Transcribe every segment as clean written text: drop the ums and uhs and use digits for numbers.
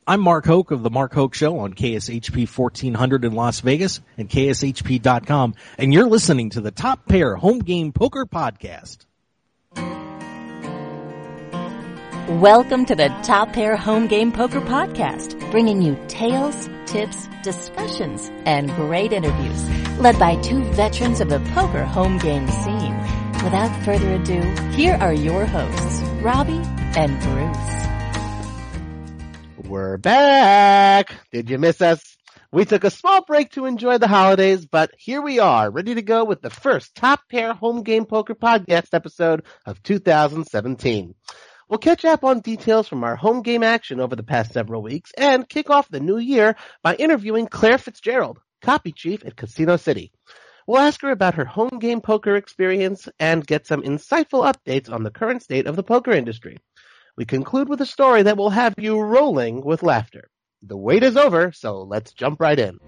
I'm Mark Hoke of The Mark Hoke Show on KSHP 1400 in Las Vegas and KSHP.com, and you're listening to the Top Pair Home Game Poker Podcast. Welcome to the Top Pair Home Game Poker Podcast, bringing you tales, tips, discussions, and great interviews, led by two veterans of the poker home game scene. Without further ado, here are your hosts, Robbie and Bruce. We're back. Did you miss us? We took a small break to enjoy the holidays, but here we are, ready to go with the first Top Pair Home Game Poker Podcast episode of 2017. We'll catch up on details from our home game action over the past several weeks and kick off the new year by interviewing Claire Fitzgerald, copy chief at Casino City. We'll ask her about her home game poker experience and get some insightful updates on the current state of the poker industry. We conclude with a story that will have you rolling with laughter. The wait is over, so let's jump right in.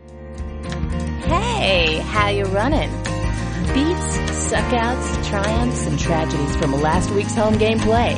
Hey, how you running? Beats, suckouts, triumphs, and tragedies from last week's home game play.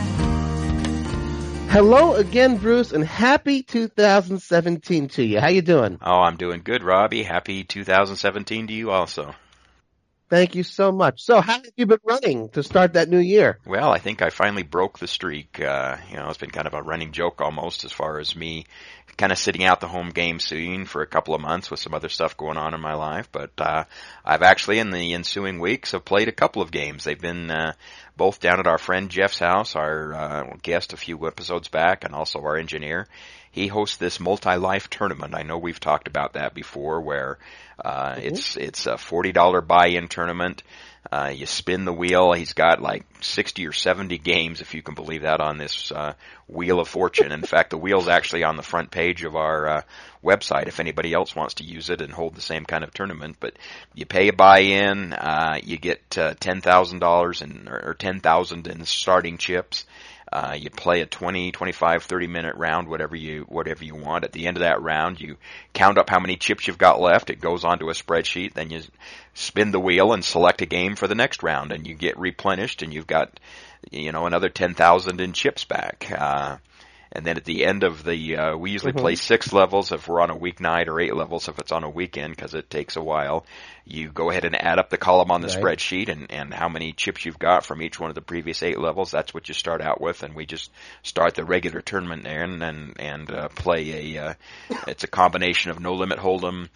Hello again, Bruce, and happy 2017 to you. How you doing? Oh, I'm doing good, Robbie. Happy 2017 to you also. Thank you so much. So how have you been running to start that new year? Well, I think I finally broke the streak. It's been kind of a running joke almost as far as me kind of sitting out the home game scene for a couple of months with some other stuff going on in my life. But I've actually, in the ensuing weeks, have played a couple of games. They've been both down at our friend Jeff's house, our guest a few episodes back, and also our engineer. He hosts this multi-life tournament. I know we've talked about that before, where it's a $40 buy-in tournament. You spin the wheel. He's got like 60 or 70 games, if you can believe that, on this Wheel of Fortune. In fact, the wheel's actually on the front page of our website if anybody else wants to use it and hold the same kind of tournament. But you pay a buy-in, you get $10,000 or $10,000 in starting chips. You play a 20, 25, 30-minute round, whatever you want. At the end of that round, you count up how many chips you've got left. It goes onto a spreadsheet. Then you spin the wheel and select a game for the next round, and you get replenished, and you've got, another 10,000 in chips back. And then at the end of the, we usually play 6 levels if we're on a weeknight, or 8 levels if it's on a weekend, because it takes a while. You go ahead and add up the column on the spreadsheet and how many chips you've got from each one of the previous 8 levels. That's what you start out with, and we just start the regular tournament there and play it's a combination of No Limit Hold'em,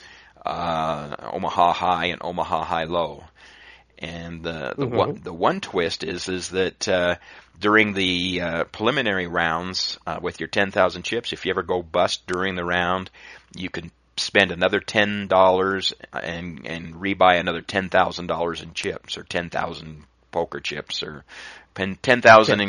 Omaha High, and Omaha High Low. And the one twist is that during the preliminary rounds with your 10,000 chips, if you ever go bust during the round, you can spend another $10 and rebuy another $10,000 in chips, or 10,000 poker chips, or 10,000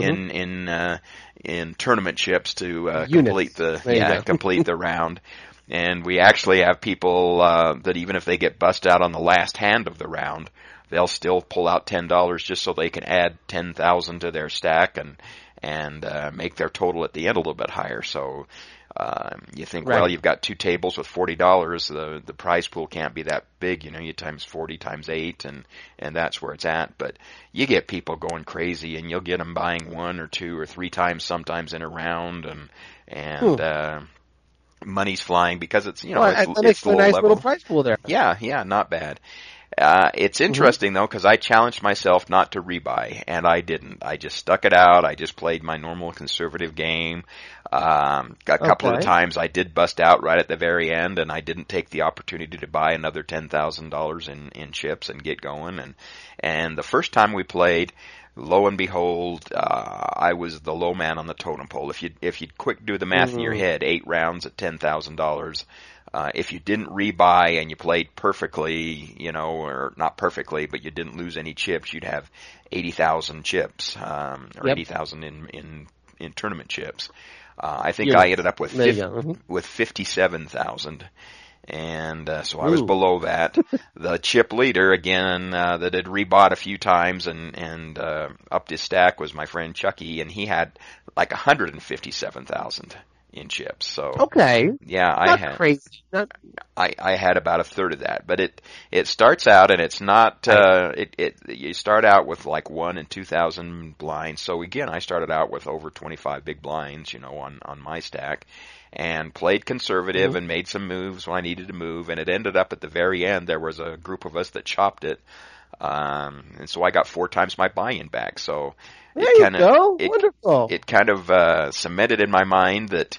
in tournament chips to complete the round. And we actually have people that even if they get bust out on the last hand of the round, they'll still pull out $10 just so they can add 10,000 to their stack and make their total at the end a little bit higher. So you think, well, you've got 2 tables with $40, the prize pool can't be that big. You times 40 times 8, and that's where it's at. But you get people going crazy, and you'll get them buying 1 or 2 or 3 times sometimes in a round, and money's flying because it's it's low nice level. Little prize pool there. Yeah, not bad. It's interesting though, because I challenged myself not to rebuy, and I didn't. I just stuck it out. I just played my normal conservative game. A couple of times I did bust out right at the very end, and I didn't take the opportunity to buy another $10,000 in chips and get going. And the first time we played, lo and behold, I was the low man on the totem pole. If you'd quick do the math in your head, 8 rounds at $10,000. If you didn't rebuy and you played perfectly, or not perfectly, but you didn't lose any chips, you'd have 80,000 chips, or 80,000 in tournament chips. I think I ended up with 57,000. And so I was below that. The chip leader, again, that had rebought a few times and upped his stack was my friend Chucky, and he had like 157,000 in chips. So Okay. yeah, Not crazy. I had about a third of that, but it starts out and it's not, you start out with like 1 and 2,000 blinds. So again, I started out with over 25 big blinds, on my stack, and played conservative and made some moves when I needed to move, and it ended up at the very end, there was a group of us that chopped it, and so I got 4 times my buy-in back. So Wonderful. It kind of cemented in my mind that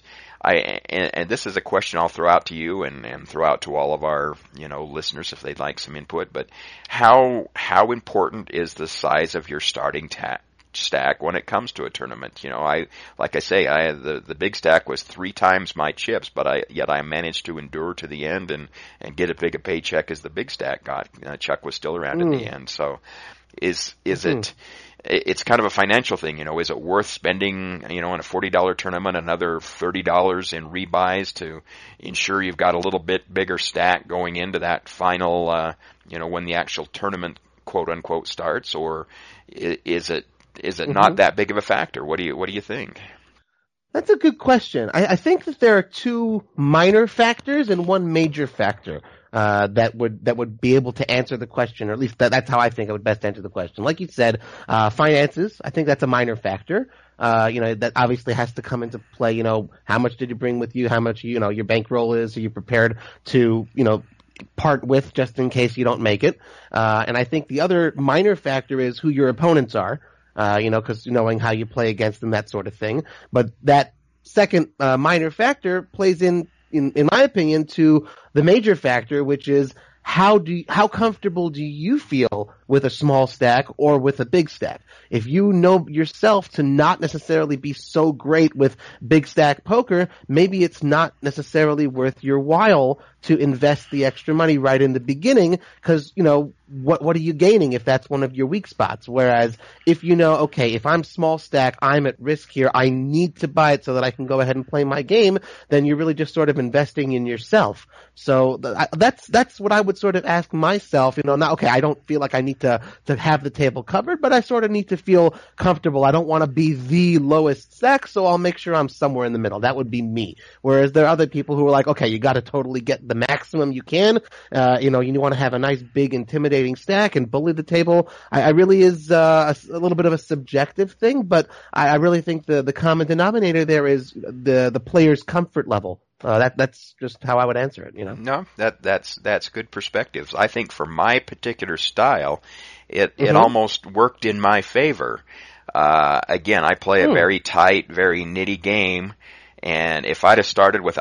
and this is a question I'll throw out to you and throw out to all of our, listeners if they'd like some input, but how important is the size of your starting stack when it comes to a tournament? Like I say, the big stack was 3 times my chips, but yet I managed to endure to the end and get as big a paycheck as the big stack got. Chuck was still around in the end. So is it, it's kind of a financial thing, is it worth spending, in a $40 tournament, another $30 in rebuys to ensure you've got a little bit bigger stack going into that final, when the actual tournament quote unquote starts, or is it not that big of a factor? What do you think? That's a good question. I think that there are 2 minor factors and 1 major factor that would be able to answer the question, or at least that's how I think I would best answer the question. Like you said, finances. I think that's a minor factor. That obviously has to come into play. How much did you bring with you? How much your bankroll is? Are you prepared to part with just in case you don't make it? And I think the other minor factor is who your opponents are. Because knowing how you play against them, that sort of thing. But that second minor factor plays in my opinion, to the major factor, which is how comfortable do you feel with a small stack or with a big stack? If you know yourself to not necessarily be so great with big stack poker, maybe it's not necessarily worth your while to invest the extra money right in the beginning, because, what are you gaining if that's one of your weak spots? Whereas if okay, if I'm small stack, I'm at risk here, I need to buy it so that I can go ahead and play my game, then you're really just sort of investing in yourself. So that's what I would sort of ask myself, okay, I don't feel like I need to have the table covered, but I sort of need to feel comfortable. I don't want to be the lowest stack, so I'll make sure I'm somewhere in the middle. That would be me. Whereas there are other people who are like, okay, you got to totally get the maximum you can. You want to have a nice big intimidating stack and bully the table. I really is a little bit of a subjective thing, but I really think the common denominator there is the player's comfort level. That's just how I would answer it. No, that's good perspectives. I think for my particular style, it almost worked in my favor. Again, I play a very tight, very nitty game. And if I'd have started with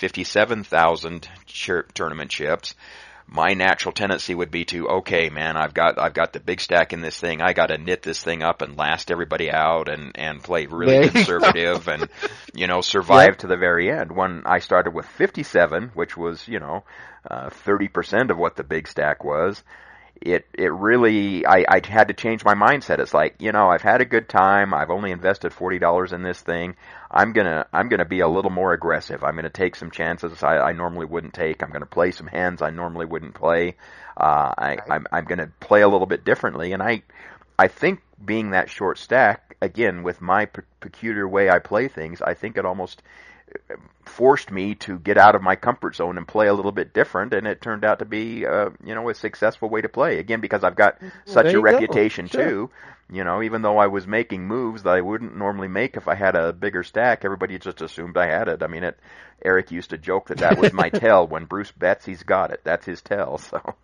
157,000 tournament chips, my natural tendency would be to, okay, man, I've got the big stack in this thing. I got to knit this thing up and last everybody out and play really conservative and, survive to the very end. When I started with 57, which was, 30% of what the big stack was, it really, I had to change my mindset. It's like, I've had a good time. I've only invested $40 in this thing. I'm gonna be a little more aggressive. I'm gonna take some chances I normally wouldn't take. I'm gonna play some hands I normally wouldn't play. I'm gonna play a little bit differently. And I think being that short stack, again, with my peculiar way I play things, I think it almost forced me to get out of my comfort zone and play a little bit different, and it turned out to be a successful way to play, again, because I've got such a reputation too. Even though I was making moves that I wouldn't normally make if I had a bigger stack, everybody just assumed I had it. I mean, Eric used to joke that was my tell. When Bruce bets, he's got it. That's his tell.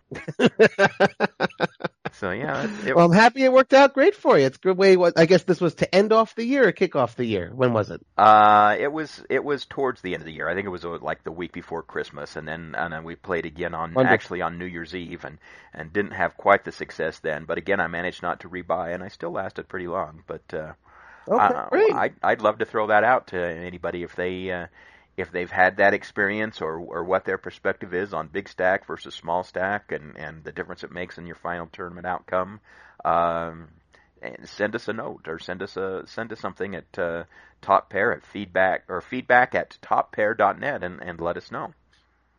So yeah. Well, I'm happy it worked out great for you. It's a good way. I guess this was to end off the year or kick off the year. When was it? It was towards the end of the year. I think it was like the week before Christmas, and then we played again on New Year's Eve, and didn't have quite the success then. But again, I managed not to rebuy, and I still lasted pretty long. But great. I'd love to throw that out to anybody if they've had that experience or what their perspective is on big stack versus small stack and the difference it makes in your final tournament outcome. And send us a note or send us something at Top Pair at feedback at toppair.net and let us know.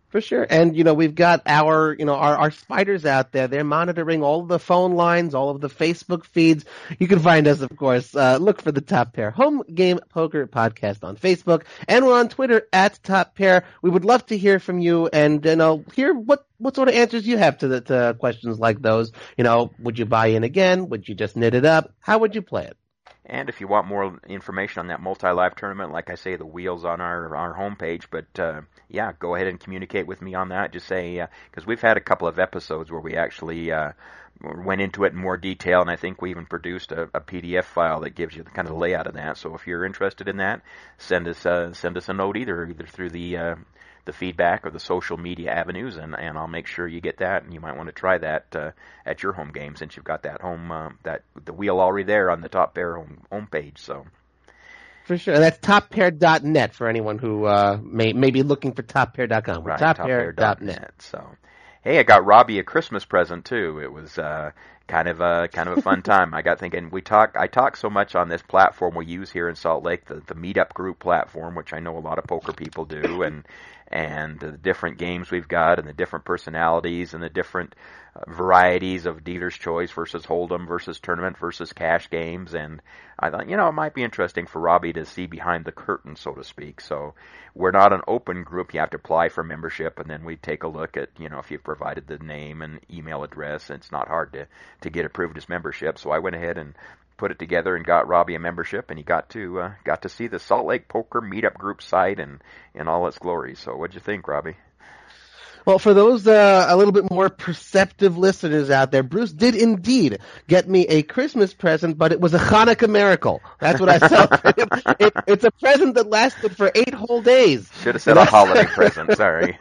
For sure. And, we've got our spiders out there. They're monitoring all of the phone lines, all of the Facebook feeds. You can find us, of course. Look for the Top Pair Home Game Poker Podcast on Facebook. And we're on Twitter at Top Pair. We would love to hear from you and, hear what sort of answers you have to questions like those. Would you buy in again? Would you just knit it up? How would you play it? And if you want more information on that multi-live tournament, like I say, the wheel's on our homepage. But go ahead and communicate with me on that. Just say, because we've had a couple of episodes where we actually went into it in more detail, and I think we even produced a PDF file that gives you the kind of layout of that. So if you're interested in that, send us a note either through the feedback or the social media avenues, and I'll make sure you get that, and you might want to try that at your home game since you've got that the wheel already there on the Top Pair homepage. So for sure, that's toppair.net for anyone who may be looking for toppair.com. Right, toppair.net. So hey, I got Robbie a Christmas present too. It was kind of a fun time. I got thinking I talk so much on this platform we use here in Salt Lake, the Meetup Group platform, which I know a lot of poker people do, and the different games we've got and the different personalities and the different varieties of dealer's choice versus hold'em versus tournament versus cash games. And I thought, it might be interesting for Robbie to see behind the curtain, so to speak. So we're not an open group. You have to apply for membership, and then we take a look at, if you've provided the name and email address. It's not hard to get approved as membership. So I went ahead and put it together and got Robbie a membership, and he got to see the Salt Lake Poker Meetup Group site and in all its glory. So what'd you think, Robbie? Well, for those a little bit more perceptive listeners out there, Bruce did indeed get me a Christmas present, but it was a Hanukkah miracle. That's what I celebrated. It's a present that lasted for 8 whole days. Should have said a holiday present. Sorry.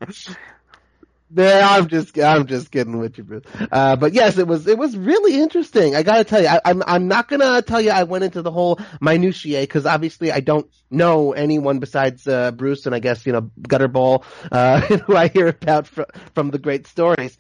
No, I'm just kidding with you, Bruce. But yes, it was really interesting. I gotta tell you, I'm not gonna tell you I went into the whole minutiae, because obviously I don't know anyone besides Bruce and I guess Gutterball, who I hear about from the great stories,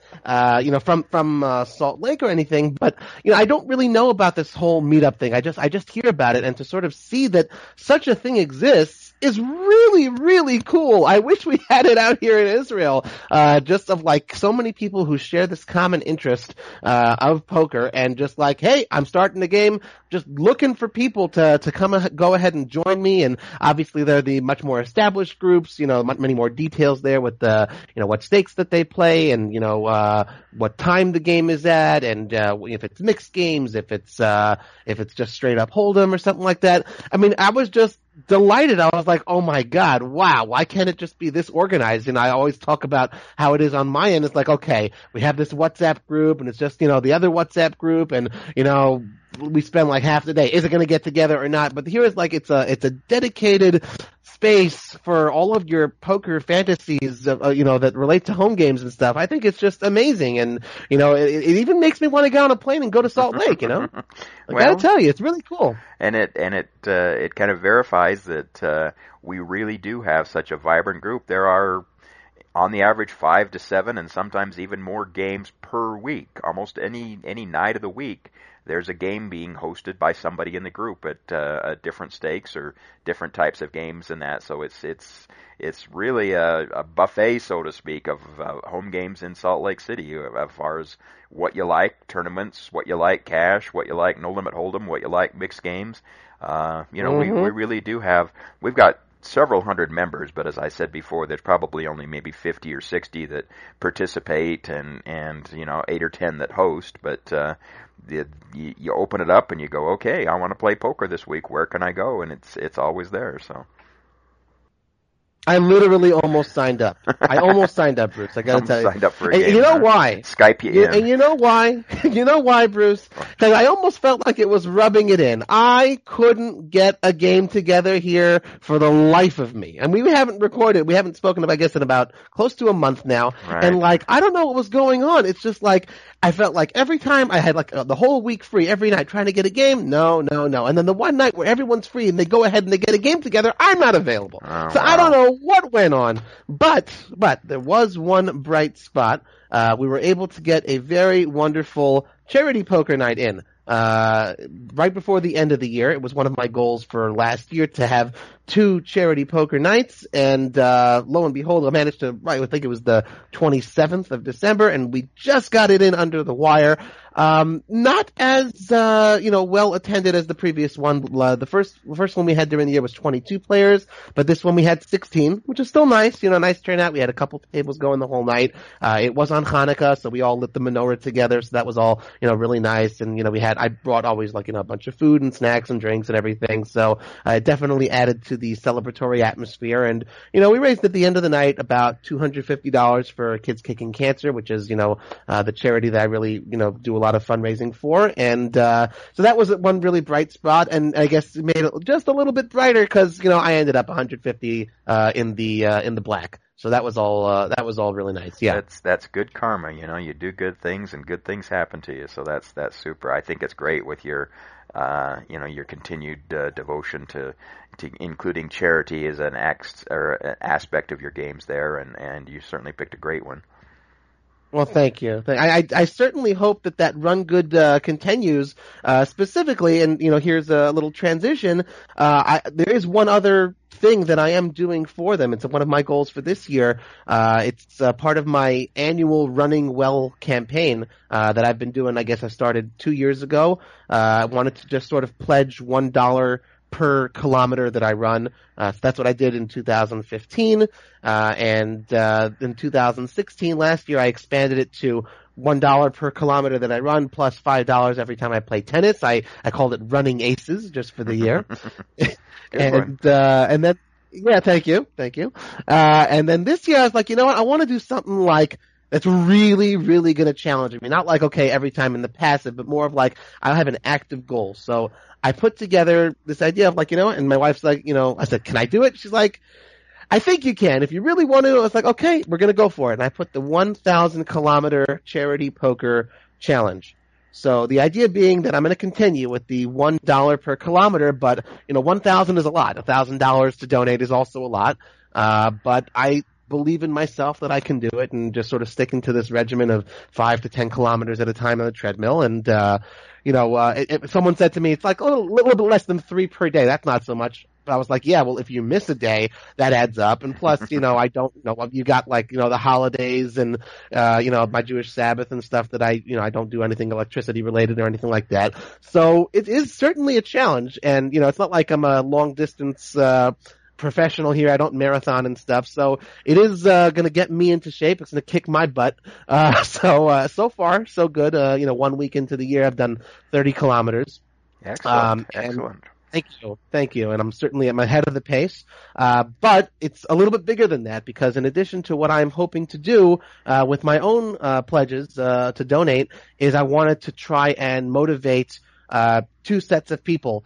from Salt Lake or anything. But I don't really know about this whole meetup thing. I just hear about it, and to sort of see that such a thing exists is really, really cool. I wish we had it out here in Israel, just of like so many people who share this common interest of poker, and just like, hey, I'm starting a game, just looking for people to go ahead and join me. And obviously there are the much more established groups, many more details there with the, what stakes that they play, and what time the game is at, and if it's mixed games, if it's just straight up hold'em or something like that. I mean, I was just delighted. I was like, oh my God, wow, why can't it just be this organized? And I always talk about how it is on my end. It's like, okay, we have this WhatsApp group, and it's just, the other WhatsApp group, and, we spend like half the day. Is it going to get together or not? But here is like, it's a dedicated space for all of your poker fantasies, that relate to home games and stuff. I think it's just amazing. And, it even makes me want to get on a plane and go to Salt Lake, I gotta tell you, it's really cool. And it kind of verifies that, we really do have such a vibrant group. There are, on the average, 5 to 7 and sometimes even more games per week. Almost any night of the week, there's a game being hosted by somebody in the group at different stakes or different types of games and that. So it's really a buffet, so to speak, of home games in Salt Lake City as far as what you like, tournaments, what you like, cash, what you like, no limit hold'em, what you like, mixed games. We really do have. We've got several hundred members, but as I said before, there's probably only maybe 50 or 60 that participate, and 8 or 10 that host. But you open it up and you go, okay, I want to play poker this week. Where can I go? And it's always there. So I literally almost signed up. I almost signed up, Bruce. I gotta tell you. Signed up for a game, you know why? Skype you in. And you know why? You know why, Bruce? Because I almost felt like it was rubbing it in. I couldn't get a game together here for the life of me. And we haven't recorded. We haven't spoken, I guess, in about close to a month now. Right. And I don't know what was going on. It's just like, I felt like every time I had the whole week free every night trying to get a game. No. And then the one night where everyone's free and they go ahead and they get a game together, I'm not available. Oh, so wow. I don't know what went on, but there was one bright spot. We were able to get a very wonderful charity poker night in. Right before the end of the year. It was one of my goals for last year to have 2 charity poker nights, and lo and behold, I managed to, I think it was the 27th of December, and we just got it in under the wire. Not as, well attended as the previous one. The first one we had during the year was 22 players, but this one we had 16, which is still nice, nice turnout. We had a couple tables going the whole night. It was on Hanukkah, so we all lit the menorah together, so that was all, really nice. And, I brought always a bunch of food and snacks and drinks and everything, so it definitely added to the celebratory atmosphere. And, we raised at the end of the night about $250 for Kids Kicking Cancer, which is, the charity that I really, do a lot of fundraising for. And so that was one really bright spot, and I guess it made it just a little bit brighter because I ended up 150 in the black. So that was all really nice. Yeah, that's good karma. You do good things and good things happen to you. So that's super. I think it's great with your your continued devotion to including charity as an aspect of your games there, and you certainly picked a great one. Well, thank you. I certainly hope that run good continues. Specifically, and here's a little transition. There is one other thing that I am doing for them. It's one of my goals for this year. It's part of my annual Running Well campaign that I've been doing. I guess I started 2 years ago. I wanted to just sort of pledge $1 per kilometer that I run. So that's what I did in 2015. And in 2016, last year, I expanded it to $1 per kilometer that I run plus $5 every time I play tennis. I called it Running Aces just for the year. And then, yeah, thank you. And then this year I was like, what? I want to do something that's really, really going to challenge me. Not okay, every time in the passive, but more of I have an active goal. So I put together this idea of and my wife's I said, can I do it? She's like, I think you can. If you really want to, I was like, okay, we're going to go for it. And I put the 1,000 kilometer charity poker challenge. So the idea being that I'm going to continue with the $1 per kilometer, but 1,000 is a lot. $1,000 to donate is also a lot. But I believe in myself that I can do it, and just sort of sticking to this regimen of 5 to 10 kilometers at a time on the treadmill. And someone said to me, it's a little bit less than 3 per day. That's not so much. But I was like, yeah, well, if you miss a day, that adds up. And plus, I don't you got the holidays and my Jewish Sabbath and stuff that I don't do anything electricity related or anything like that. So it is certainly a challenge. And it's not like I'm a long distance professional here. I don't marathon and stuff, so it is going to get me into shape. It's going to kick my butt. So far so good. 1 week into the year, I've done 30 kilometers. Excellent. Excellent. Thank you. And I'm certainly at my head of the pace. But it's a little bit bigger than that, because in addition to what I'm hoping to do with my own pledges to donate, is I wanted to try and motivate 2 sets of people.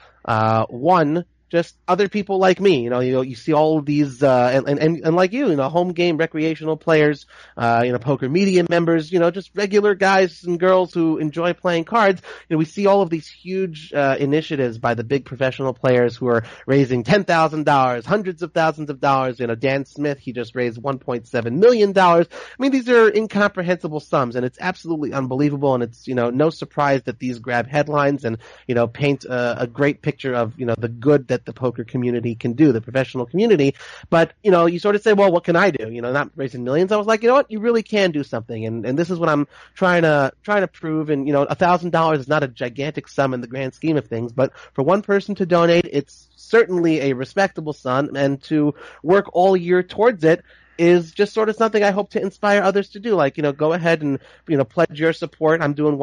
One, just other people like me. You see all of these, and like home game recreational players, poker media members, just regular guys and girls who enjoy playing cards. We see all of these huge initiatives by the big professional players who are raising $10,000, hundreds of thousands of dollars. Dan Smith, he just raised $1.7 million. I mean, these are incomprehensible sums, and it's absolutely unbelievable. And it's, no surprise that these grab headlines and, paint a great picture of, the good that the poker community can do, the professional community. But, you sort of say, well, what can I do? Not raising millions. I was like, you know what? You really can do something. And this is what I'm trying to prove. And, $1,000 is not a gigantic sum in the grand scheme of things, but for one person to donate, it's certainly a respectable sum, and to work all year towards it is just sort of something I hope to inspire others to do. Go ahead and, pledge your support. I'm doing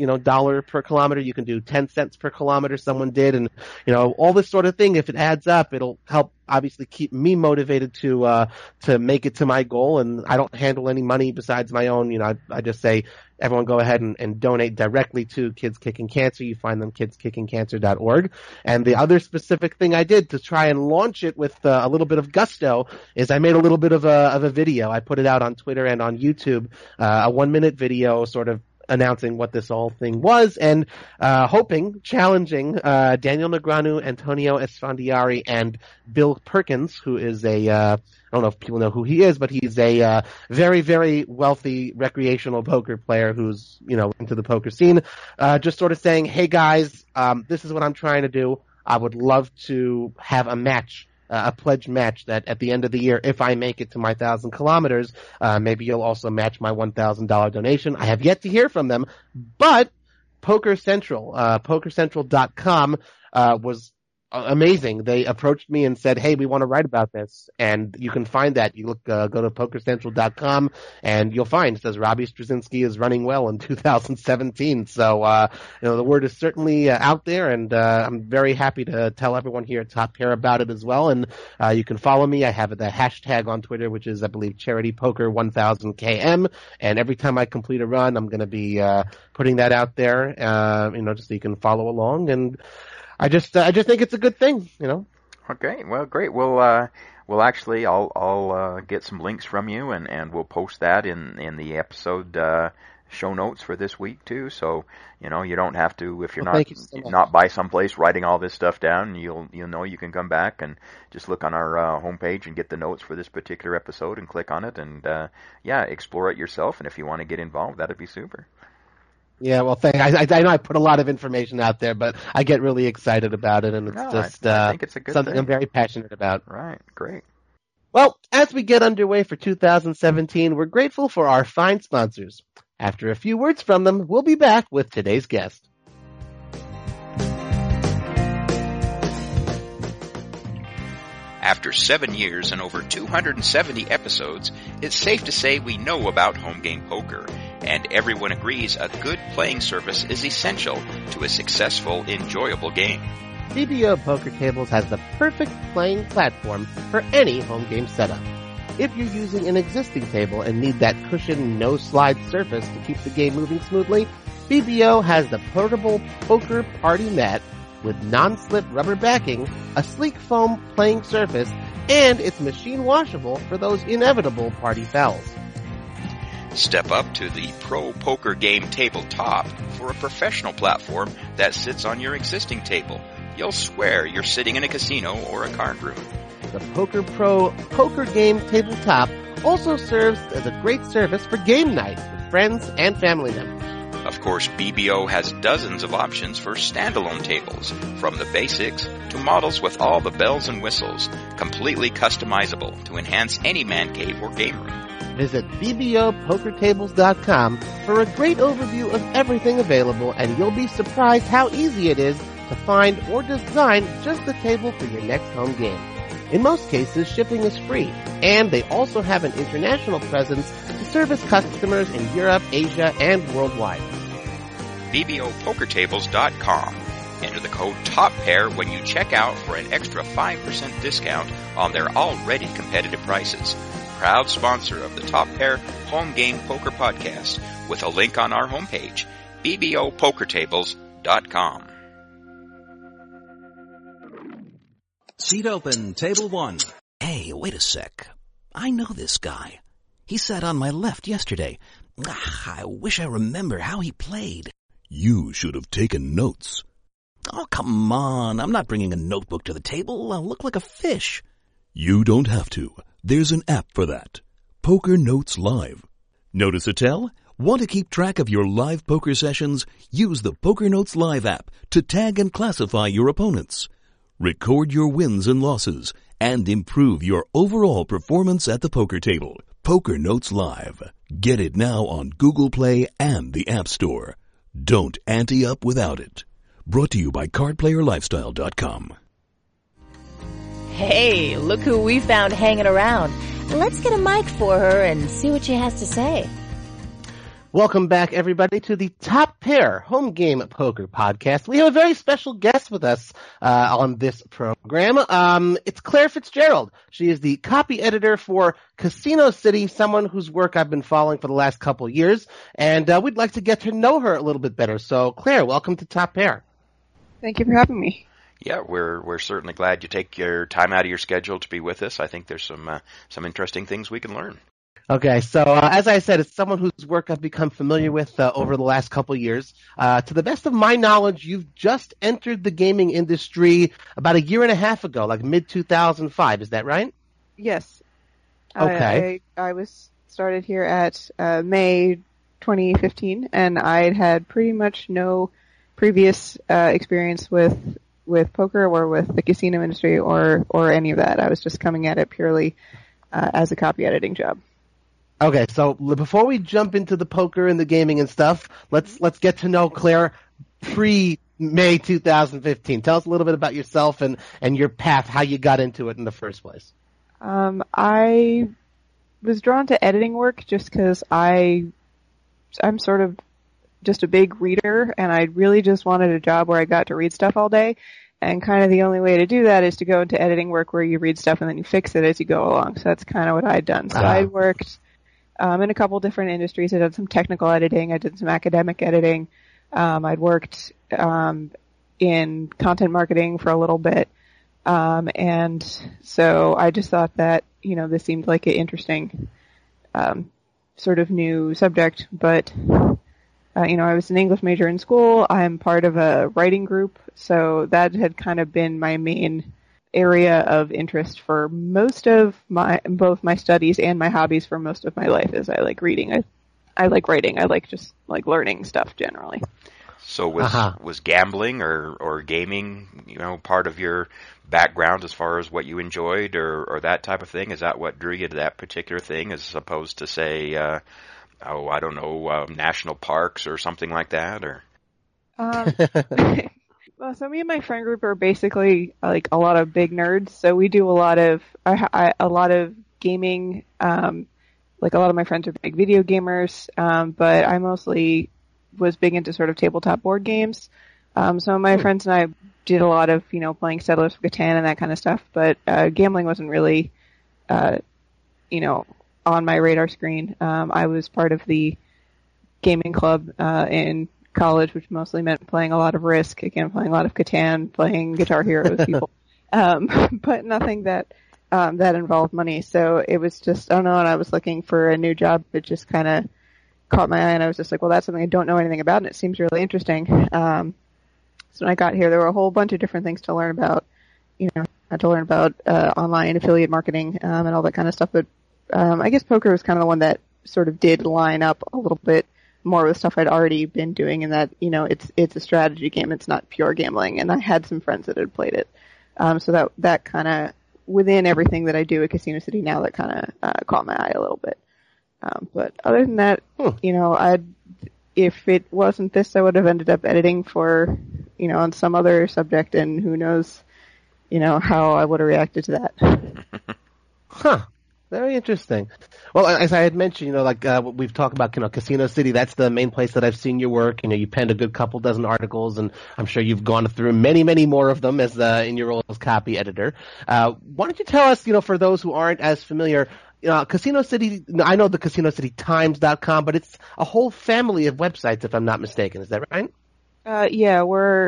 $1, per kilometer. You can do 10 cents per kilometer. Someone did. And, all this sort of thing, if it adds up, it'll help obviously keep me motivated to make it to my goal. And I don't handle any money besides my own. I just say, everyone go ahead and donate directly to Kids Kicking Cancer. You find them kidskickingcancer.org. And the other specific thing I did to try and launch it with a little bit of gusto is I made a little bit of a video. I put it out on Twitter and on YouTube, a 1-minute video sort of announcing what this whole thing was, and challenging Daniel Negreanu, Antonio Esfandiari, and Bill Perkins, who is I don't know if people know who he is, but he's a very, very wealthy recreational poker player who's, into the poker scene, just sort of saying, hey guys, this is what I'm trying to do. I would love to have a match a pledge match that at the end of the year, if I make it to my 1,000 kilometers, maybe you'll also match my $1,000 donation. I have yet to hear from them, but Poker Central, PokerCentral.com, was amazing. They approached me and said, hey, we want to write about this. And you can find that. You look, go to PokerCentral.com and you'll find it says Robbie Straczynski is running well in 2017. So, the word is certainly out there, and I'm very happy to tell everyone here at Top Pair about it as well. And you can follow me. I have the hashtag on Twitter, which is, I believe, CharityPoker1000KM. And every time I complete a run, I'm going to be putting that out there, just so you can follow along. And I just think it's a good thing, Okay, well, great. We'll actually, I'll get some links from you, and we'll post that in the episode show notes for this week too. So you don't have to, if you're not by someplace writing all this stuff down, you'll know you can come back and just look on our homepage and get the notes for this particular episode and click on it and explore it yourself. And if you want to get involved, that'd be super. Yeah, well, I know I put a lot of information out there, but I get really excited about it, and it's I think it's a good something thing. I'm very passionate about. Right, great. Well, as we get underway for 2017, we're grateful for our fine sponsors. After a few words from them, we'll be back with today's guest. After 7 years and over 270 episodes, it's safe to say we know about home game poker, and everyone agrees a good playing surface is essential to a successful, enjoyable game. BBO Poker Tables has the perfect playing platform for any home game setup. If you're using an existing table and need that cushioned, no-slide surface to keep the game moving smoothly, BBO has the portable poker party mat with non-slip rubber backing, a sleek foam playing surface, and it's machine washable for those inevitable party fouls. Step up to the Pro Poker Game Tabletop for a professional platform that sits on your existing table. You'll swear you're sitting in a casino or a card room. The Poker Pro Poker Game Tabletop also serves as a great service for game night with friends and family members. Of course, BBO has dozens of options for standalone tables, from the basics to models with all the bells and whistles, completely customizable to enhance any man cave or game room. Visit bbpokertables.com for a great overview of everything available, and you'll be surprised how easy it is to find or design just the table for your next home game. In most cases, shipping is free, and they also have an international presence to service customers in Europe, Asia, and worldwide. bbpokertables.com. Enter the code TOPPAIR when you check out for an extra 5% discount on their already competitive prices. Proud sponsor of the Top Pair Home Game Poker Podcast, with a link on our homepage, bbpokertables.com. Seat open, table 1. Hey, wait a sec. I know this guy. He sat on my left yesterday. I wish I remember how he played. You should have taken notes. Oh, come on. I'm not bringing a notebook to the table. I'll look like a fish. You don't have to. There's an app for that. Poker Notes Live. Notice a tell? Want to keep track of your live poker sessions? Use the Poker Notes Live app to tag and classify your opponents. Record your wins and losses and improve your overall performance at the poker table. Poker Notes Live. Get it now on Google Play and the App Store. Don't ante up without it. Brought to you by CardPlayerLifestyle.com. Hey, look who we found hanging around. Let's get a mic for her and see what she has to say. Welcome back, everybody, to the Top Pair Home Game Poker Podcast. We have a very special guest with us on this program. It's Claire Fitzgerald. She is the copy editor for Casino City, someone whose work I've been following for the last couple of years, and we'd like to get to know her a little bit better. So, Claire, welcome to Top Pair. Thank you for having me. Yeah, we're certainly glad you take your time out of your schedule to be with us. I think there's some interesting things we can learn. Okay, so as I said, it's someone whose work I've become familiar with over the last couple of years. To the best of my knowledge, you've just entered the gaming industry about a year and a half ago, like mid-2005. Is that right? Yes. Okay. I was started here at May 2015, and I'd had pretty much no previous experience with with poker or with the casino industry or any of that. I was just coming at it purely as a copy editing job. Okay, so before we jump into the poker and the gaming and stuff, let's get to know Claire pre-May 2015. Tell us a little bit about yourself and your path, how you got into it in the first place. I was drawn to editing work just because I'm sort of just a big reader, and I really just wanted a job where I got to read stuff all day. And kind of the only way to do that is to go into editing work where you read stuff and then you fix it as you go along. So that's kind of what I'd done. So I'd worked in a couple different industries. I did some technical editing. I did some academic editing. I'd worked in content marketing for a little bit. And so I just thought that, this seemed like an interesting sort of new subject. But, I was an English major in school. I'm part of a writing group. So that had kind of been my main area of interest for most of both my studies and my hobbies for most of my life. Is I like reading. I like writing. I like just like learning stuff generally. So was gambling or gaming, part of your background as far as what you enjoyed or that type of thing? Is that what drew you to that particular thing as opposed to say, I don't know, national parks or something like that? Or Well, so me and my friend group are basically like a lot of big nerds. So we do a lot of gaming. Like a lot of my friends are big video gamers, but I mostly was big into sort of tabletop board games. Some of my friends and I did a lot of playing Settlers of Catan and that kind of stuff. But gambling wasn't really on my radar screen. I was part of the gaming club in college, which mostly meant playing a lot of Risk, again, playing a lot of Catan, playing Guitar Hero with people, but nothing that involved money. So it was just, I don't know, and I was looking for a new job that just kind of caught my eye, and I was just like, well, that's something I don't know anything about, and it seems really interesting. So when I got here, there were a whole bunch of different things to learn about. I had to learn about online affiliate marketing and all that kind of stuff, but I guess poker was kind of the one that sort of did line up a little bit more with stuff I'd already been doing, in that, it's a strategy game. It's not pure gambling. And I had some friends that had played it. So that kind of, within everything that I do at Casino City now, that kind of caught my eye a little bit. But other than that, if it wasn't this, I would have ended up editing for, on some other subject, and who knows, how I would have reacted to that. Huh. Very interesting. Well, as I had mentioned, we've talked about, Casino City. That's the main place that I've seen your work. You penned a good couple dozen articles, and I'm sure you've gone through many, many more of them as in your role as copy editor. Why don't you tell us, for those who aren't as familiar, Casino City, I know the CasinoCityTimes.com, but it's a whole family of websites, if I'm not mistaken. Is that right? Yeah, we're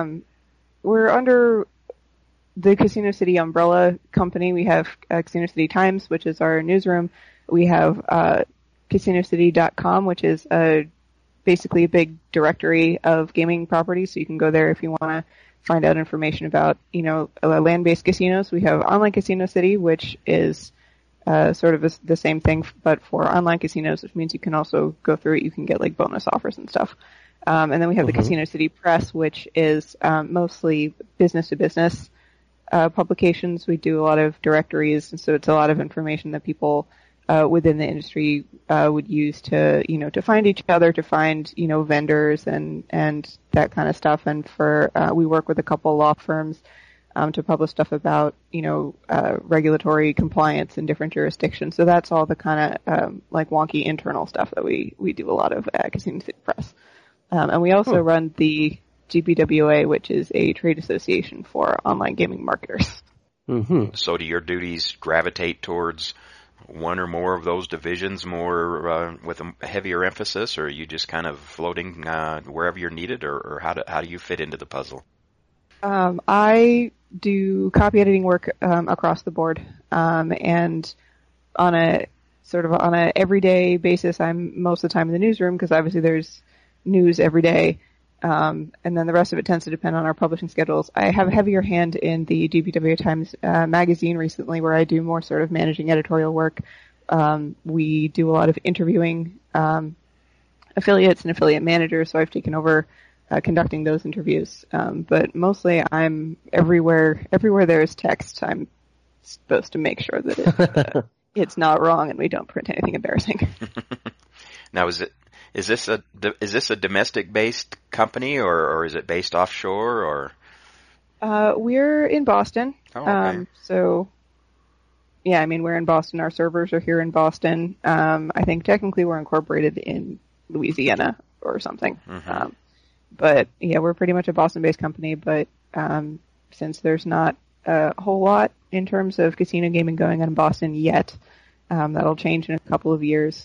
under the Casino City umbrella company. We have Casino City Times, which is our newsroom. We have CasinoCity.com, which is basically a big directory of gaming properties. So you can go there if you want to find out information about, land-based casinos. We have Online Casino City, which is sort of the same thing, but for online casinos, which means you can also go through it. You can get like bonus offers and stuff. And then we have the Casino City Press, which is mostly business-to-business publications. We do a lot of directories, and so it's a lot of information that people within the industry would use to find each other, to find vendors and that kind of stuff. And for we work with a couple law firms to publish stuff about regulatory compliance in different jurisdictions. So that's all the kind of like wonky internal stuff that we do a lot of at Casino City Press. And we also run the GPWA, which is a trade association for online gaming marketers. Mm-hmm. So do your duties gravitate towards one or more of those divisions more with a heavier emphasis, or are you just kind of floating wherever you're needed, or how do you fit into the puzzle? I do copy editing work across the board, and on a everyday basis, I'm most of the time in the newsroom because obviously there's news every day. And then the rest of it tends to depend on our publishing schedules. I have a heavier hand in the GPW Times magazine recently, where I do more sort of managing editorial work. We do a lot of interviewing affiliates and affiliate managers, so I've taken over conducting those interviews. But mostly I'm everywhere there's text, I'm supposed to make sure that it's not wrong and we don't print anything embarrassing. Now, is this a domestic based company or is it based offshore or? We're in Boston. Oh, okay. So yeah, I mean, we're in Boston. Our servers are here in Boston. I think technically we're incorporated in Louisiana or something. Mm-hmm. But yeah, we're pretty much a Boston-based company. But since there's not a whole lot in terms of casino gaming going on in Boston yet, that'll change in a couple of years.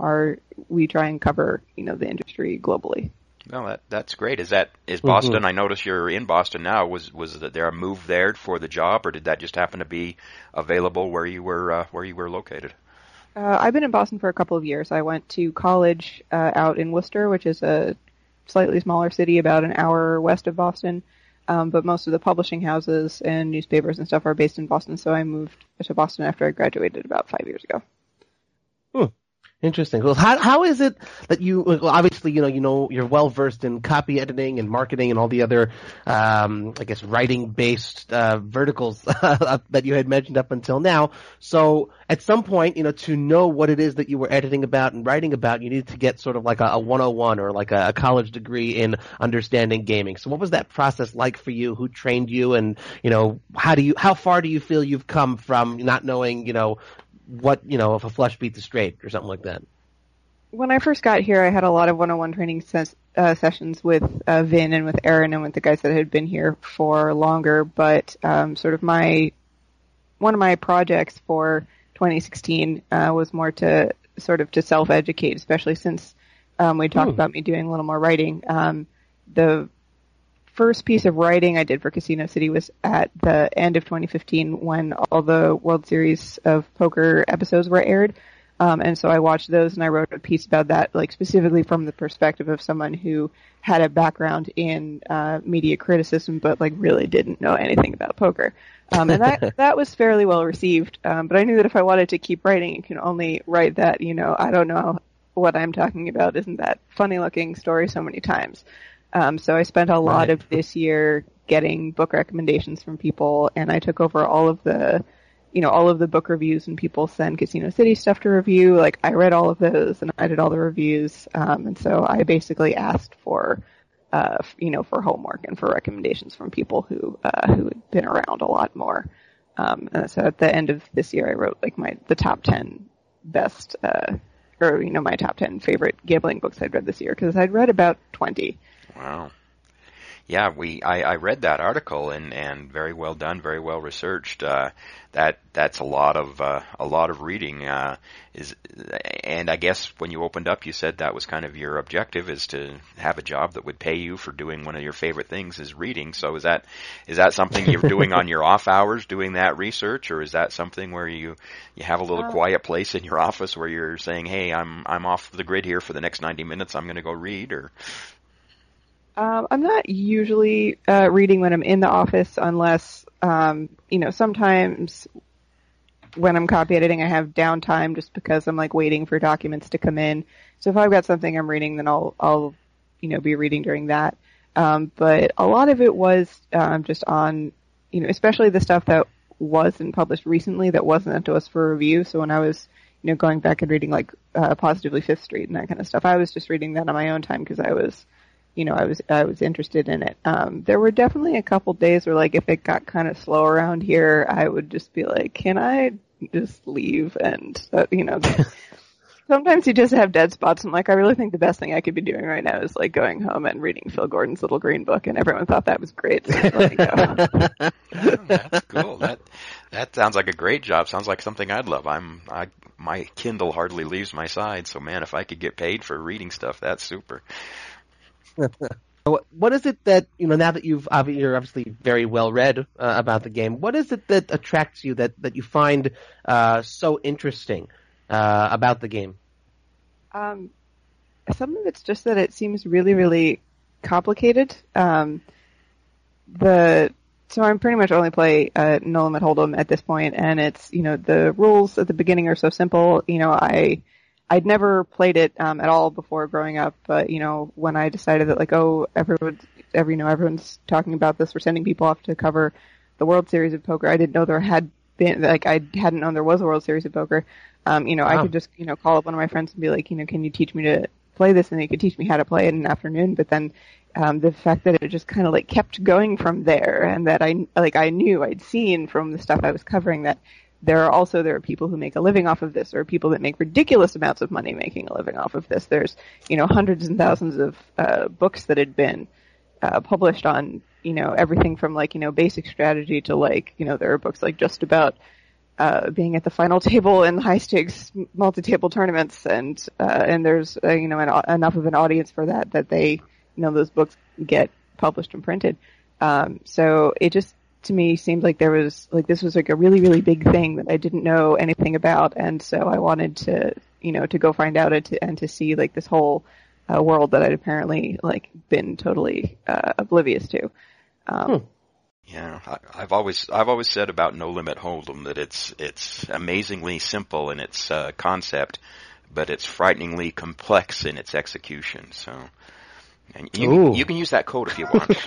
We try and cover, the industry globally. No, that's great. Is Boston? Mm-hmm. I notice you're in Boston now. Was there a move there for the job, or did that just happen to be available where you were located? I've been in Boston for a couple of years. I went to college out in Worcester, which is a slightly smaller city about an hour west of Boston. But most of the publishing houses and newspapers and stuff are based in Boston, so I moved to Boston after I graduated about 5 years ago. Interesting. Well, how is it that obviously, you're well versed in copy editing and marketing and all the other, writing based, verticals, that you had mentioned up until now. So at some point, to know what it is that you were editing about and writing about, you needed to get sort of like a 101 or like a college degree in understanding gaming. So what was that process like for you? Who trained you? And, how far do you feel you've come from not knowing, what, if a flush beat the straight or something like that? When I first got here, I had a lot of one-on-one training sessions with Vin and with Aaron and with the guys that had been here for longer, but one of my projects for 2016 was more to self-educate, especially since we talked about me doing a little more writing. The first piece of writing I did for Casino City was at the end of 2015 when all the World Series of Poker episodes were aired. And so I watched those and I wrote a piece about that, like specifically from the perspective of someone who had a background in media criticism, but like really didn't know anything about poker. And that was fairly well received. But I knew that if I wanted to keep writing, you can only write that, I don't know what I'm talking about. Isn't that funny looking story so many times? So I spent a lot of this year getting book recommendations from people, and I took over all of the book reviews when people send Casino City stuff to review. Like, I read all of those, and I did all the reviews, and so I basically asked for homework and for recommendations from people who had been around a lot more. And so at the end of this year, I wrote, like, the top 10 best, my top 10 favorite gambling books I'd read this year, because I'd read about 20. Wow. Yeah, I read that article and very well done, very well researched. That's a lot of reading. And I guess when you opened up, you said that was kind of your objective, is to have a job that would pay you for doing one of your favorite things is reading. So is that something you're doing on your off hours, doing that research, or is that something where you have a little quiet place in your office where you're saying, hey, I'm off the grid here for the next 90 minutes, I'm going to go read, or? I'm not usually reading when I'm in the office unless, sometimes when I'm copy editing I have downtime just because I'm like waiting for documents to come in. So if I've got something I'm reading, then I'll be reading during that. But a lot of it was just on, especially the stuff that wasn't published recently that wasn't sent to us for review. So when I was, going back and reading like Positively Fifth Street and that kind of stuff, I was just reading that on my own time because I was interested in it. There were definitely a couple days where, like, if it got kind of slow around here, I would just be like, can I just leave? And, sometimes you just have dead spots. I'm like, I really think the best thing I could be doing right now is, like, going home and reading Phil Gordon's Little Green Book, and everyone thought that was great. So let me go. That's cool. That sounds like a great job. Sounds like something I'd love. My Kindle hardly leaves my side, so man, if I could get paid for reading stuff, that's super. What is it that, now that you're obviously very well read about the game, what is it that attracts you, that you find so interesting about the game? Some of it's just that it seems really, really complicated. So I'm pretty much only play No Limit Hold'em at this point, and it's, the rules at the beginning are so simple. I'd never played it at all before growing up, but when I decided that everyone's talking about this, we're sending people off to cover the World Series of Poker. I didn't know there had been, I hadn't known there was a World Series of Poker. I could just call up one of my friends and be like, can you teach me to play this? And they could teach me how to play it in an afternoon. But then the fact that it just kind of kept going from there, and that I'd seen from the stuff I was covering that there are people who make a living off of this, or people that make ridiculous amounts of money making a living off of this. There's, hundreds and thousands of books that had been published on, everything from basic strategy to there are books just about being at the final table in high stakes multi-table tournaments, and there's enough of an audience for that they those books get published and printed. So it just, to me, seemed like this was a really, really big thing that I didn't know anything about, and so I wanted to to go find out and to see this whole world that I'd apparently been totally oblivious to. Yeah, I've always said about No Limit Hold'em that it's amazingly simple in its concept, but it's frighteningly complex in its execution. So, and you can use that code if you want.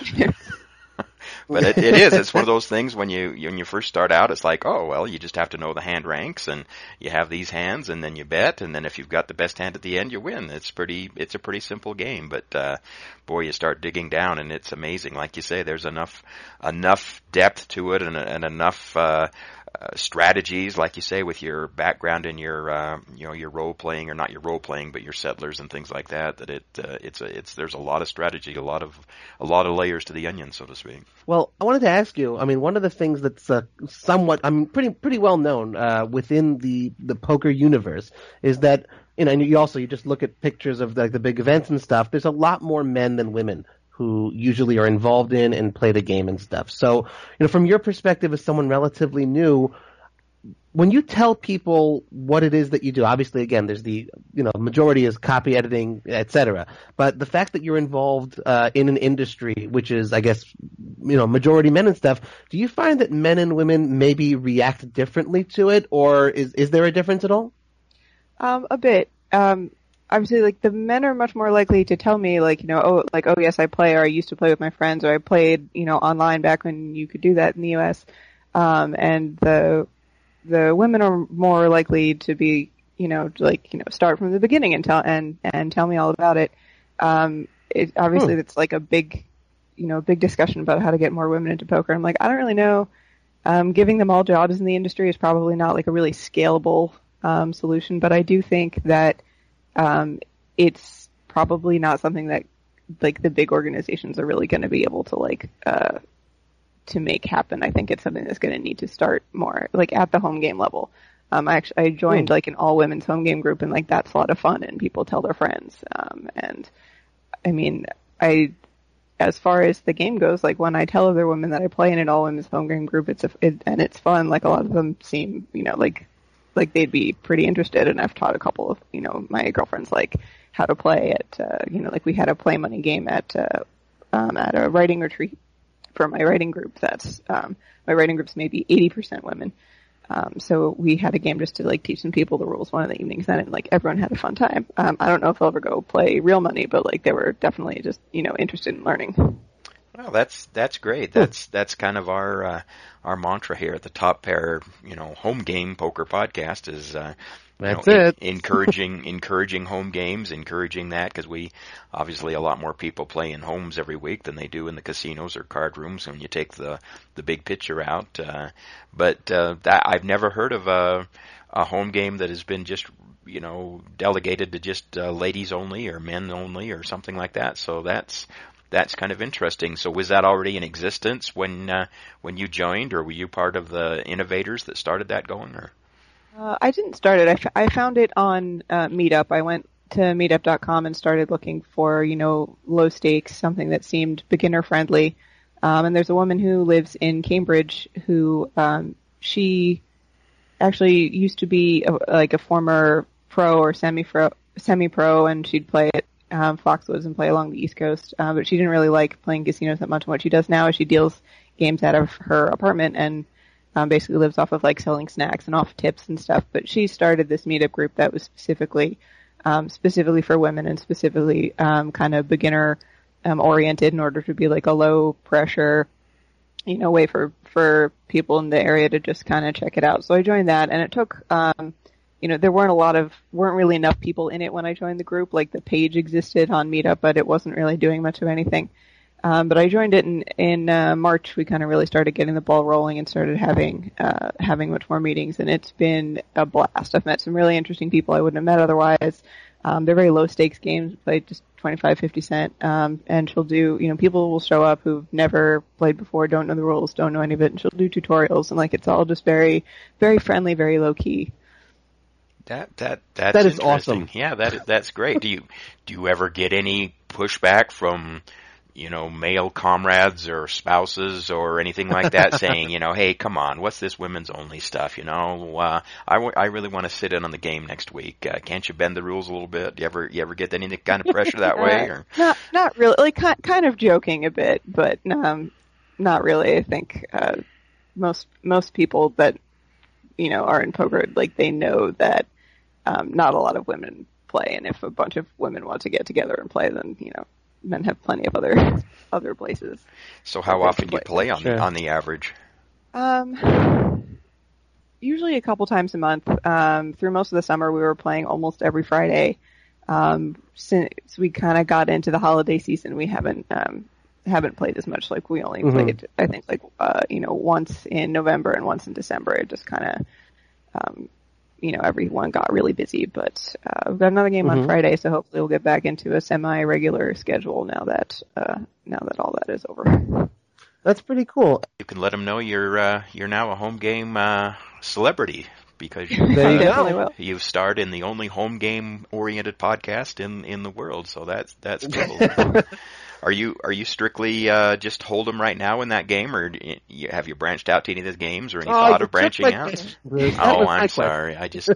But it is. It's one of those things when you first start out, it's like, oh, well, you just have to know the hand ranks, and you have these hands, and then you bet, and then if you've got the best hand at the end, you win. It's a pretty simple game, but boy, you start digging down, and it's amazing. Like you say, there's enough depth to it, and enough strategies, like you say, with your background in your your role playing, or not your role playing, but your settlers and things like that. That there's a lot of strategy, a lot of layers to the onion, so to speak. Well, I wanted to ask you. I mean, one of the things that's somewhat, pretty well known within the poker universe is that and you just look at pictures of the big events and stuff. There's a lot more men than women who usually are involved in and play the game and stuff. So, from your perspective as someone relatively new, when you tell people what it is that you do, obviously, again, there's the, majority is copy editing, etc. But the fact that you're involved in an industry which is, I guess, majority men and stuff, do you find that men and women maybe react differently to it, or is there a difference at all? A bit. Obviously, the men are much more likely to tell me, oh yes, I play, or I used to play with my friends, or I played, online back when you could do that in the U.S. And the women are more likely to be, start from the beginning and tell me all about it. Obviously it's a big discussion about how to get more women into poker. I'm I don't really know. Giving them all jobs in the industry is probably not a really scalable solution, but I do think that it's probably not something that the big organizations are really going to be able to make happen. I think it's something that's going to need to start more at the home game level. I joined an all women's home game group, and that's a lot of fun, and people tell their friends. And I mean, as far as the game goes, when I tell other women that I play in an all women's home game group, it's fun. A lot of them seem, they'd be pretty interested, and I've taught a couple of, my girlfriends, how to play at, we had a play money game at a writing retreat for my writing group. That's, my writing group's maybe 80% women. So we had a game just to teach some people the rules one of the evenings then, and everyone had a fun time. I don't know if they'll ever go play real money, but they were definitely just, interested in learning. Well, that's great. That's kind of our mantra here at the Top Pair, home game poker podcast is, encouraging home games, encouraging that, because we obviously a lot more people play in homes every week than they do in the casinos or card rooms when you take the big picture out. But that I've never heard of a home game that has been just delegated to just ladies only or men only or something like that. So that's kind of interesting. So was that already in existence when you joined, or were you part of the innovators that started that going? Or I didn't start it. I found it on Meetup. I went to meetup.com and started looking for, low stakes, something that seemed beginner friendly. And there's a woman who lives in Cambridge who she actually used to be a former pro or semi-pro, and she'd play at Foxwoods and play along the East Coast. But she didn't really like playing casinos that much. And what she does now is she deals games out of her apartment, and basically lives off of like selling snacks and off tips and stuff. But she started this meetup group that was specifically for women and specifically kind of beginner oriented in order to be like a low pressure, way for people in the area to just kind of check it out. So I joined that, and it took, there weren't really enough people in it when I joined the group. Like the page existed on Meetup, but it wasn't really doing much of anything. But I joined it in March. We kind of really started getting the ball rolling and started having much more meetings, and it's been a blast. I've met some really interesting people I wouldn't have met otherwise. They're very low stakes games, play just 25, 50 cent, and she'll do, people will show up who've never played before, don't know the rules, don't know any of it, and she'll do tutorials, and like it's all just very, very friendly, very low key. That is awesome. Yeah, that's great. Do you ever get any pushback from male comrades or spouses or anything like that saying, hey, come on, what's this women's only stuff? I really want to sit in on the game next week. Can't you bend the rules a little bit? You ever get any kind of pressure that way? Or? Not really. Like kind of joking a bit, but not really. I think most people that are in poker, like they know that not a lot of women play, and if a bunch of women want to get together and play, then men have plenty of other places. So how often do you play on the average? Usually a couple times a month. Through most of the summer, we were playing almost every Friday. Since we kind of got into the holiday season, we haven't played as much. Like we only played, I think, once in November and once in December. It just kind of, everyone got really busy. But we've got another game on Friday, so hopefully we'll get back into a semi-regular schedule now that all that is over. That's pretty cool. You can let them know you're now a home game celebrity because you've starred in the only home game oriented podcast in the world. So that's cool. Are you strictly just Hold'em right now in that game, or have you branched out to any of those games, or any thought of branching out? I'm sorry. I just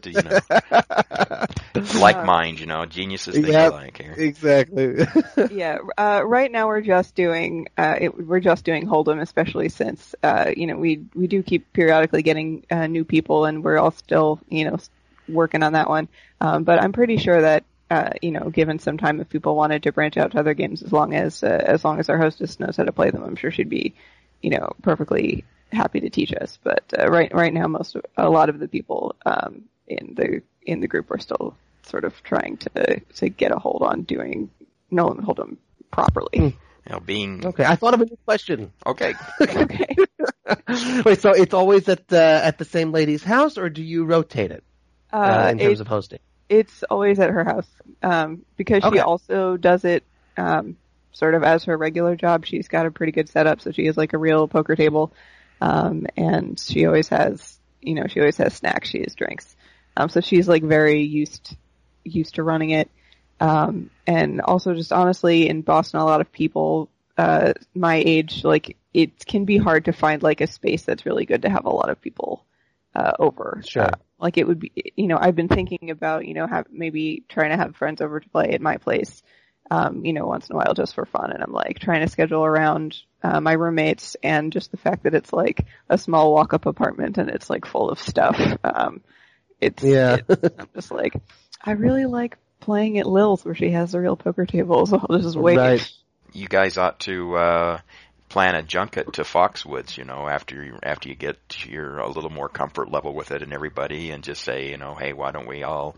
like mind, geniuses think alike here. Exactly. Yeah. Right now we're just doing Hold'em, especially since we do keep periodically getting new people, and we're all still working on that one. But I'm pretty sure that. Given some time, if people wanted to branch out to other games, as long as our hostess knows how to play them, I'm sure she'd be, perfectly happy to teach us. But right now, a lot of the people in the group are still sort of trying to get a hold on doing Hold'em properly. Okay, I thought of a new question. Okay. Okay. Wait, so it's always at the same lady's house, or do you rotate it in terms of hosting? It's always at her house, because she also does it, sort of as her regular job. She's got a pretty good setup, so she has like a real poker table, and she always has snacks, she has drinks. So she's like very used to running it. And also just honestly in Boston, a lot of people, my age, like it can be hard to find like a space that's really good to have a lot of people, over. Sure. Like it would be, I've been thinking about, maybe trying to have friends over to play at my place, once in a while just for fun. And I'm like trying to schedule around, my roommates and just the fact that it's like a small walk-up apartment and it's like full of stuff. I'm just like, I really like playing at Lil's where she has a real poker table, so I'll just wait. Right. You guys ought to, plan a junket to Foxwoods, after you get your a little more comfort level with it and everybody, and just say, hey, why don't we all,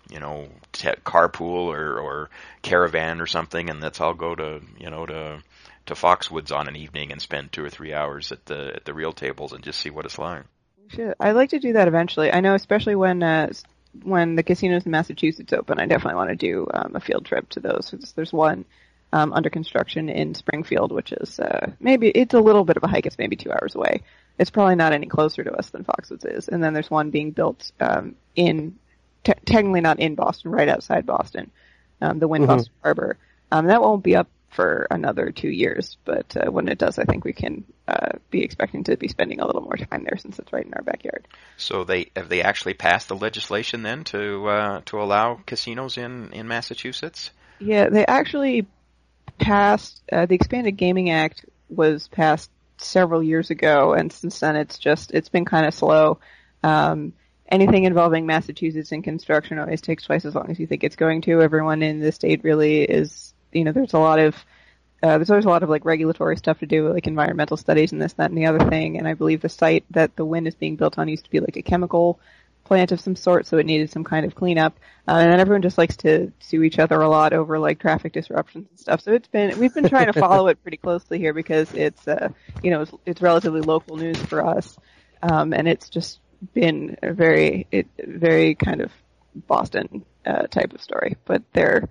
carpool or caravan or something, and let's all go to Foxwoods on an evening and spend 2 or 3 hours at the real tables and just see what it's like. I'd like to do that eventually. I know, especially when the casinos in Massachusetts open, I definitely want to do a field trip to those. There's one under construction in Springfield, which is maybe it's a little bit of a hike. It's maybe 2 hours away. It's probably not any closer to us than Foxwoods is. And then there's one being built technically not in Boston, right outside Boston, the Wind Boston Harbor. That won't be up for another 2 years, but when it does, I think we can be expecting to be spending a little more time there since it's right in our backyard. So have they actually passed the legislation then to allow casinos in Massachusetts? Yeah, they actually passed, the Expanded Gaming Act was passed several years ago, and since then it's been kind of slow. Anything involving Massachusetts in construction always takes twice as long as you think it's going to. Everyone in the state really is, there's always a lot of like regulatory stuff to do, like environmental studies and this, that, and the other thing. And I believe the site that the wind is being built on used to be like a chemical plant of some sort, so it needed some kind of cleanup. And then everyone just likes to sue each other a lot over like traffic disruptions and stuff. So we've been trying to follow it pretty closely here because it's it's relatively local news for us. And it's just been a very kind of Boston type of story, but they're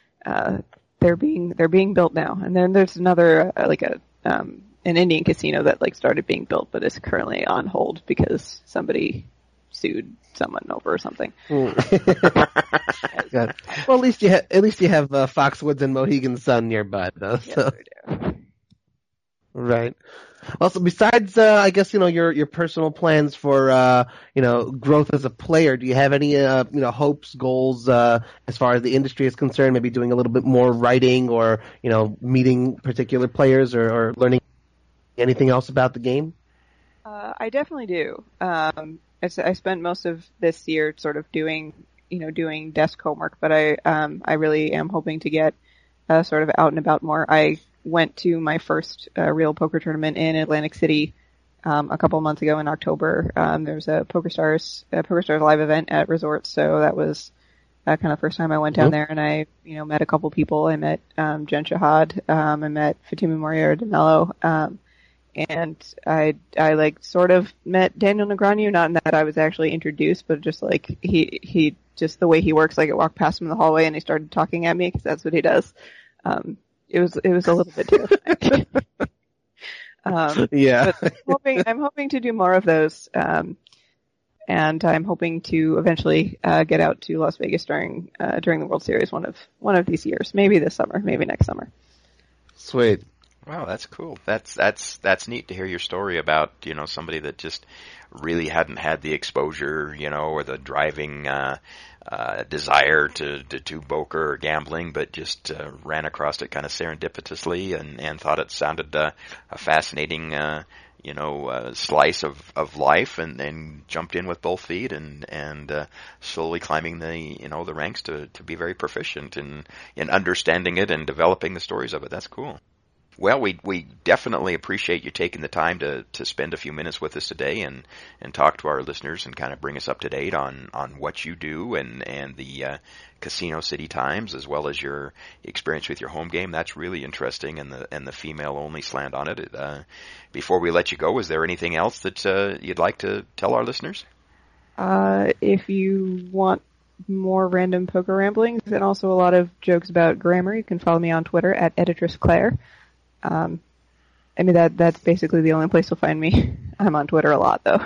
being built now. And then there's another an Indian casino that like started being built, but is currently on hold because somebody sued someone over something. Well, at least you have Foxwoods and Mohegan Sun nearby, though. Yes, So. we do. Right. Well, so besides, I guess, your personal plans for, growth as a player, do you have any, hopes, goals, as far as the industry is concerned, maybe doing a little bit more writing or, meeting particular players or learning anything else about the game? I definitely do. I spent most of this year sort of doing desk homework, but I really am hoping to get, sort of out and about more. I went to my first real poker tournament in Atlantic City a couple of months ago in October. There's a PokerStars live event at Resorts, so that was kind of the first time I went down there, and I met a couple people. I met Jen Shahad, I met Fatima Morier de Mello, and I like sort of met Daniel Negreanu, not in that I was actually introduced, but just like he just the way he works. Like I walked past him in the hallway and he started talking at me because that's what he does. It was a little bit terrifying. Yeah. But I'm hoping to do more of those. And I'm hoping to eventually get out to Las Vegas during the World Series one of these years. Maybe this summer, maybe next summer. Sweet. Wow, that's cool. That's neat to hear your story about, somebody that just really hadn't had the exposure, or the driving desire to do poker or gambling, but just ran across it kind of serendipitously and thought it sounded a fascinating slice of life, and then jumped in with both feet and slowly climbing the ranks to be very proficient in understanding it and developing the stories of it. That's cool. Well, we definitely appreciate you taking the time to spend a few minutes with us today and talk to our listeners and kind of bring us up to date on what you do and the Casino City Times, as well as your experience with your home game. That's really interesting, and the female only slant on it. Before we let you go, is there anything else that you'd like to tell our listeners? If you want more random poker ramblings and also a lot of jokes about grammar, you can follow me on Twitter at Editress Claire. That's basically the only place you'll find me. I'm on Twitter a lot, though.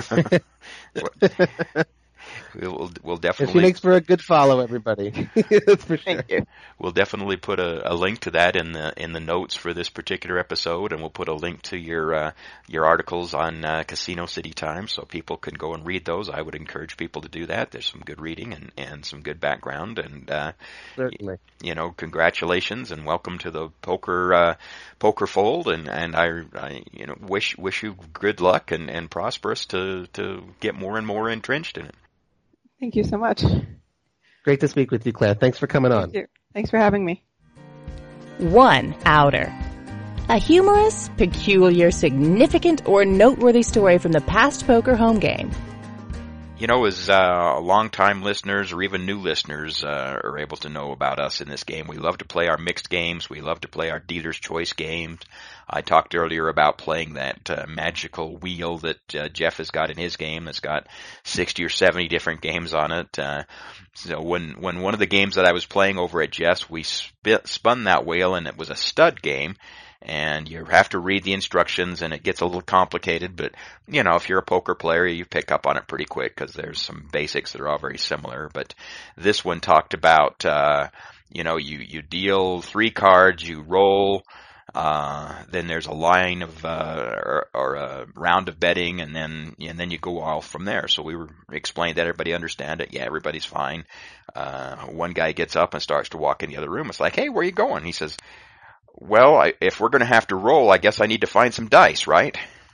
We'll definitely. She makes for a good follow, everybody. That's for sure. Thank you. We'll definitely put a link to that in the notes for this particular episode, and we'll put a link to your articles on Casino City Times, so people can go and read those. I would encourage people to do that. There's some good reading and some good background, and Certainly. Congratulations and welcome to the poker fold, and I wish you good luck and prosperous to get more and more entrenched in it. Thank you so much. Great to speak with you, Claire. Thanks for coming on. Thanks for having me. One outer. A humorous, peculiar, significant, or noteworthy story from the past poker home game. As long-time listeners or even new listeners are able to know about us in this game, we love to play our mixed games. We love to play our dealer's choice games. I talked earlier about playing that magical wheel that Jeff has got in his game that's got 60 or 70 different games on it. So when one of the games that I was playing over at Jeff's, we spun that wheel, and it was a stud game. And you have to read the instructions, and it gets a little complicated, but, if you're a poker player, you pick up on it pretty quick because there's some basics that are all very similar. But this one talked about, you deal 3 cards, you roll, then there's a line of, or a round of betting, and then you go off from there. So we explained that everybody understand it. Yeah, everybody's fine. One guy gets up and starts to walk in the other room. It's like, hey, where are you going? He says, Well, if we're going to have to roll, I guess I need to find some dice, right?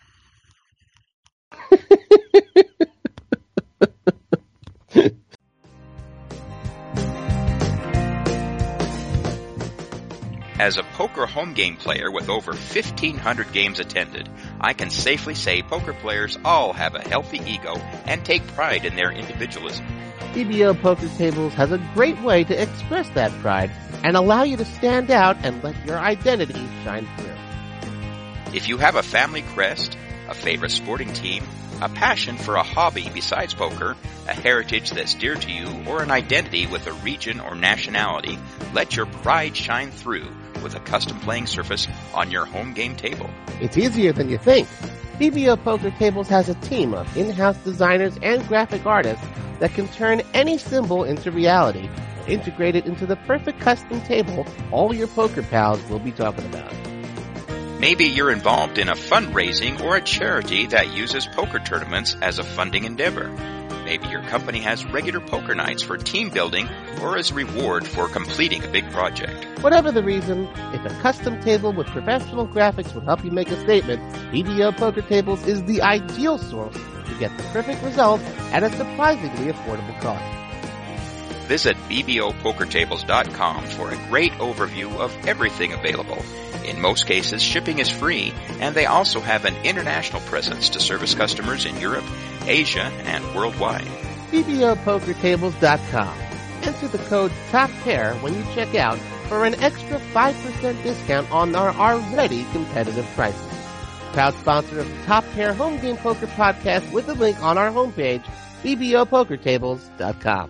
As a poker home game player with over 1,500 games attended, I can safely say poker players all have a healthy ego and take pride in their individualism. BBO Poker Tables has a great way to express that pride and allow you to stand out and let your identity shine through. If you have a family crest, a favorite sporting team, a passion for a hobby besides poker, a heritage that's dear to you, or an identity with a region or nationality, let your pride shine through with a custom playing surface on your home game table. It's easier than you think. BBO Poker Tables has a team of in-house designers and graphic artists that can turn any symbol into reality and integrate it into the perfect custom table all your poker pals will be talking about. Maybe you're involved in a fundraising or a charity that uses poker tournaments as a funding endeavor. Maybe your company has regular poker nights for team building or as a reward for completing a big project. Whatever the reason, if a custom table with professional graphics will help you make a statement, BBO Poker Tables is the ideal source to get the perfect result at a surprisingly affordable cost. Visit bbOpokertables.com for a great overview of everything available. In most cases, shipping is free, and they also have an international presence to service customers in Europe, Asia, and worldwide. bbOpokertables.com. Enter the code TOPPAIR when you check out for an extra 5% discount on our already competitive prices. Proud sponsor of the Top Pair Home Game Poker Podcast with a link on our homepage, bbOpokertables.com.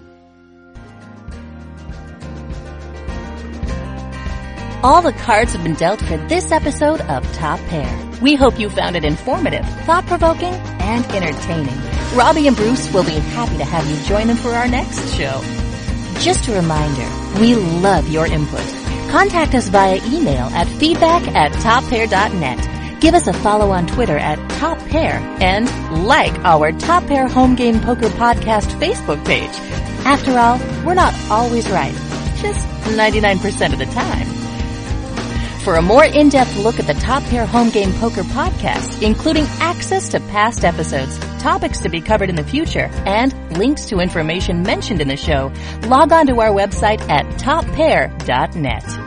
All the cards have been dealt for this episode of Top Pair. We hope you found it informative, thought-provoking, and entertaining. Robbie and Bruce will be happy to have you join them for our next show. Just a reminder, we love your input. Contact us via email at feedback@toppair.net. Give us a follow on Twitter at Top Pair and like our Top Pair Home Game Poker Podcast Facebook page. After all, we're not always right, just 99% of the time. For a more in-depth look at the Top Pair Home Game Poker Podcast, including access to past episodes, topics to be covered in the future, and links to information mentioned in the show, log on to our website at toppair.net.